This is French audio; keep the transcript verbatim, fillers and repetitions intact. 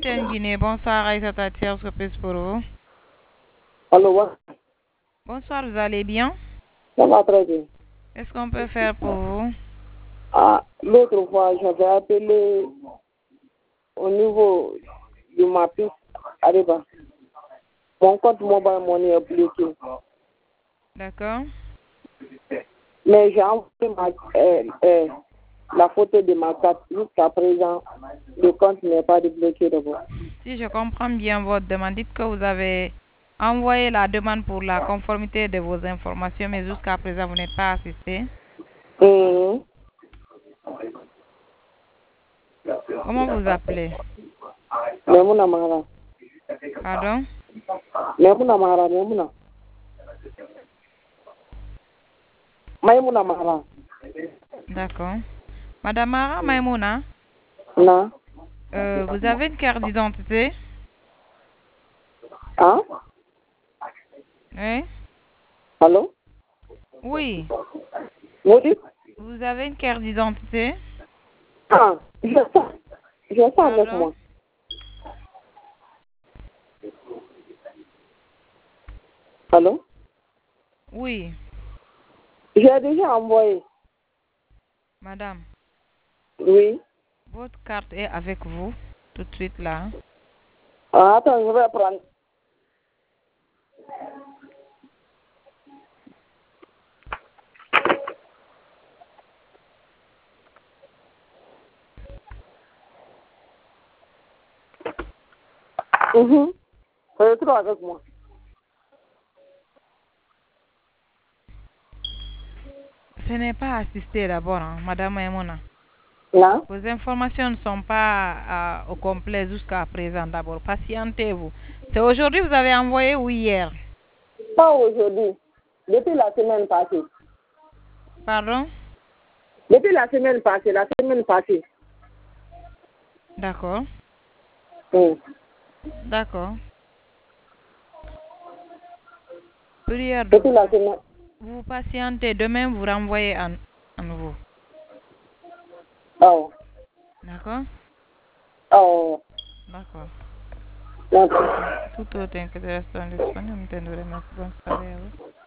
Antenne Guinée, bonsoir Aïssata Thier, surprise pour vous. Allô, ouais. Bonsoir, vous allez bien? Ça va très bien. Qu'est-ce qu'on peut faire pour vous? Ah, l'autre fois, j'avais appelé au niveau de ma piste Arriba. Mon compte mobile money est bloqué. D'accord. Mais j'ai envoyé ma, euh, euh, la photo de ma carte. Jusqu'à présent, le compte n'est pas débloqué d'abord. Si je comprends bien votre demande, dites que vous avez envoyé la demande pour la conformité de vos informations, mais jusqu'à présent, vous n'êtes pas assisté. Mmh. Comment vous appelez? Memouna Mara. Pardon? Memouna Mara, Memouna. Maïmouna Mara. D'accord. Madame Mara Maïmouna, Non. euh, vous avez une carte d'identité? Hein? Oui? Allô? Oui. Vous dites? Vous avez une carte d'identité? Ah, j'ai ça. J'ai ça avec Pardon? moi. Allô? Oui. J'ai déjà envoyé. Madame, Oui. votre carte est avec vous tout de suite là. Ah, attends, je vais prendre. Mhm. C'est trop avec moi. Ce n'est pas assisté d'abord, hein, Madame Maïmouna. Là? Vos informations ne sont pas euh, au complet jusqu'à présent d'abord. Patientez-vous. C'est aujourd'hui que vous avez envoyé ou hier? Pas aujourd'hui. Depuis la semaine passée. Pardon? Depuis la semaine passée, la semaine passée. D'accord. Mm. D'accord. Prière de Depuis la semaine. vous patientez. Demain, vous renvoyez à, à nouveau. Oh. D'accord? Oh. D'accord. D'accord. Tout autre que de rester disponible, nous te remercions. Bonne soirée à vous.